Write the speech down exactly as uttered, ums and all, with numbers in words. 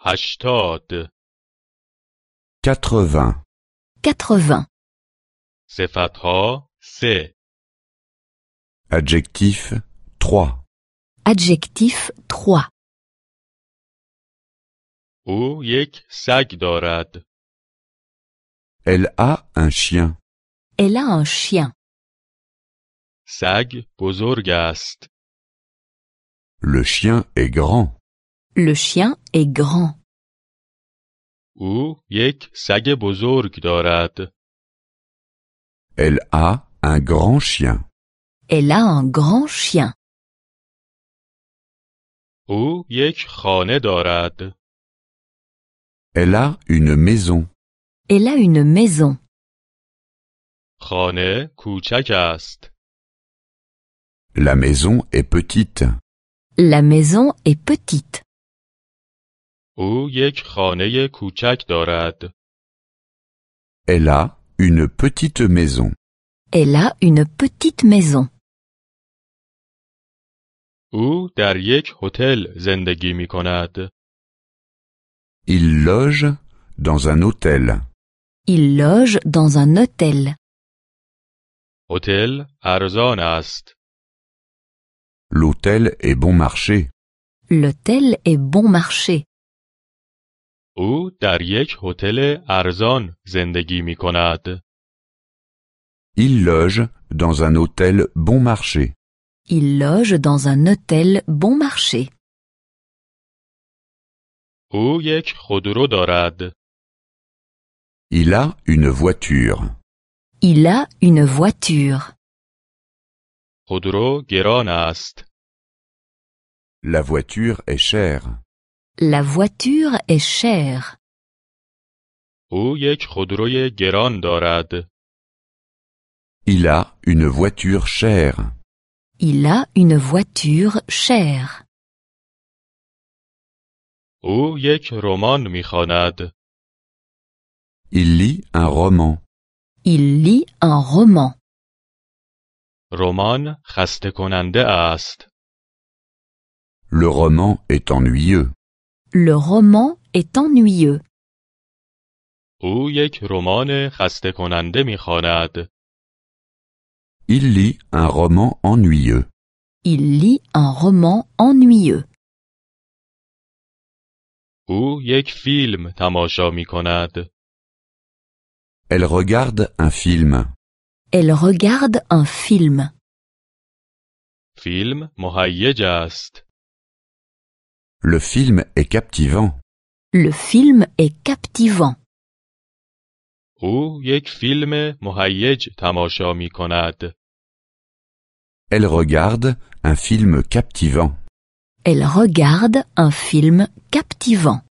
هشتاد. quatre-vingts. quatre-vingts. صفتها سه. Adjectif trois. Adjectif trois. او یک سگ دارد. Elle a un chien. Elle a un chien. سگ بزرگ است. Le chien est grand. Le chien est grand. او یک سگ بزرگ دارد. Elle a un grand chien. Elle a un grand chien. او یک خانه دارد. Elle a une maison. Elle a une maison. خانه کوچک است. La maison est petite. La maison est petite. او یک خانه کوچک دارد. Elle a une petite maison. Elle a une petite maison. او در یک هتل زندگی می کند. Il loge dans un hôtel. Il loge dans un hôtel. هتل ارزان است. L'hôtel est bon marché. L'hôtel est bon marché. او در یک هتل ارزان زندگی می کند. Il loge dans un hôtel bon marché. Il loge dans un hôtel bon marché. او یک خودرو دارد. Il a une voiture. Il a une voiture. خودرو گران است. La voiture est chère. La voiture est chère. او یک خودروی گران دارد. Il a une voiture chère. Il a une voiture chère. او یک رمان می‌خواند. Il lit un roman. Il lit un roman. رمان خسته کننده است. Le roman est ennuyeux. Le roman est ennuyeux. او یک رمان خسته کننده می‌خواند. Il lit un roman ennuyeux. Il lit un roman ennuyeux. او یک فیلم تماشا می‌کند. Elle regarde un film. Elle regarde un film. فیلم مهیج است. Le film est captivant. Le film est captivant. او یک فیلم مهیج تماشا می‌کند. Elle regarde un film captivant. Elle regarde un film captivant.